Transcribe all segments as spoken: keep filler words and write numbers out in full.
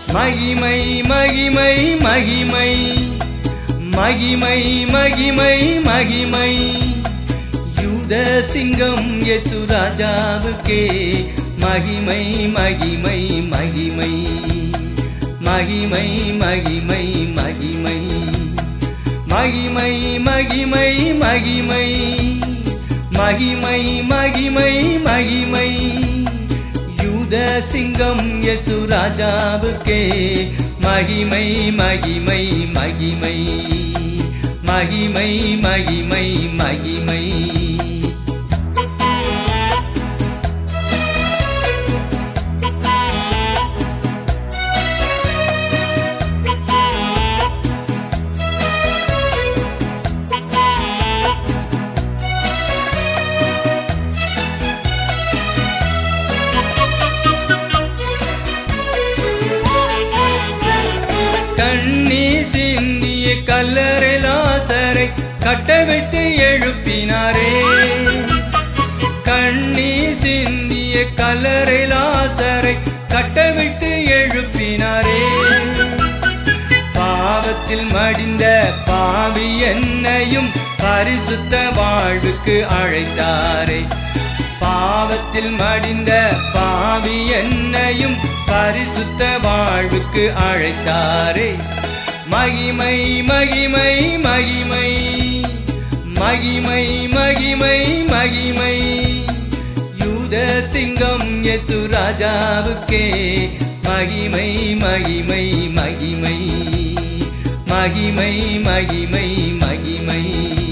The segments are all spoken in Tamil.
மகிமை மகிமை மகிமை மகிமை மகிமை மகிமை யூத சிங்கம் இயேசு ராஜாவுக்கே மகிமை மகிமை மகிமை மகிமை மகிமை மகிமை மகிமை மகிமை மகிமை மகிமை மகிமை மகிமை யூத சிங்கம் இயேசு ராஜாவுக்கே மகிமை மகிமை மகிமை மகிமை மகிமை மகிமை கண்ணீர் சிந்திய கல்லறை லாசரை கட்டவிட்டு எழுப்பினாரே. கண்ணீர் சிந்திய கல்லறை லாசரை கட்டவிட்டு எழுப்பினாரே. பாவத்தில் மடிந்த பாவி என்னையும் பரிசுத்த வாழ்வுக்கு அழைத்தாரே. பாவத்தில் மடிந்த பாவி என்னையும் பரிசுத்த வாழ்வுக்கு அழைத்தாரே. மகிமை மகிமை மகிமை மகிமை மகிமை மகிமை யூத சிங்கம் இயேசு ராஜாவுக்கே மகிமை மகிமை மகிமை மகிமை மகிமை மகிமை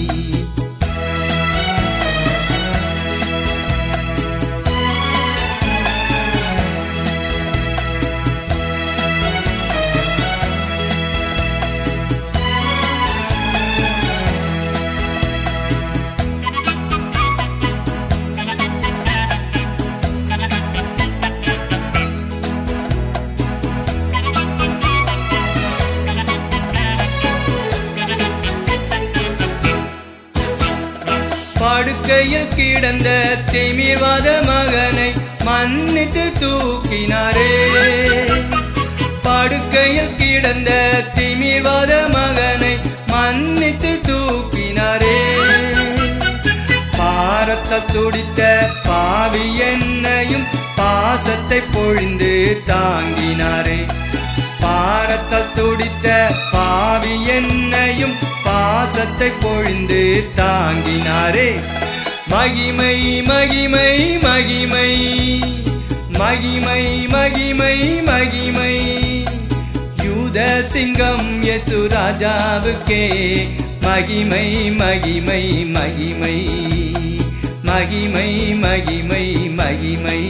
படுக்கையில் கிடந்த திமிர்வாத மகனை மன்னித்து தூக்கினாரே. படுக்கையில் கிடந்த திமிர்வாத மகனை மன்னித்து தூக்கினாரே. பாரத்தை துடித்த பாவி என்னையும் பாசத்தை பொழிந்து தாங்கினாரே. பாரத்தை துடித்த பாவி என்னையும் பாசத்தை பொழிந்து தாங்கினாரே. மகிமை மகிமை மகிமை மகிமை மகிமை மகிமை யூத சிங்கம் இயேசு ராஜாவுக்கே மகிமை மகிமை மகிமை மகிமை மகிமை மகிமை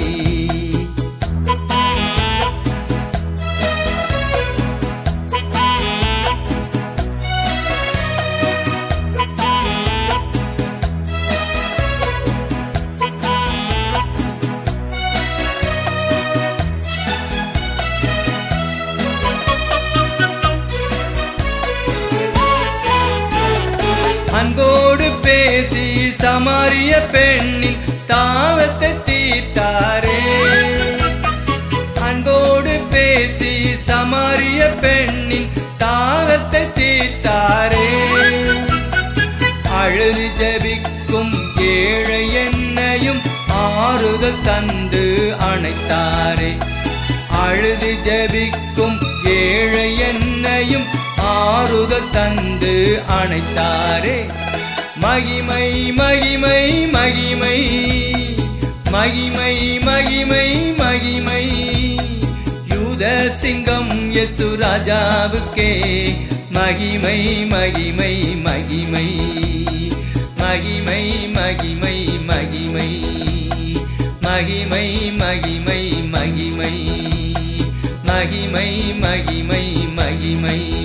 அன்போடு பேசி சமாரிய பெண்ணின் தாகத்தை தீர்த்தாரே. அன்போடு பேசி சமாரிய பெண்ணின் தாகத்தை தீர்த்தாரே. அழுது ஜெபிக்கும் ஏழை என்னையும் ஆறுதல் தந்து அணைத்தாரே. அழுது ஜெபிக்கும் ஏழை என்னையும் ஆறுதல் தந்து அணைத்தாரே. மகிமை மகிமை மகிமை மகிமை மகிமை மகிமை யூத சிங்கம் இயேசு ராஜாவுக்கே மகிமை மகிமை மகிமை மகிமை மகிமை மகிமை மகிமை மகிமை மகிமை மகிமை மகிமை மகிமை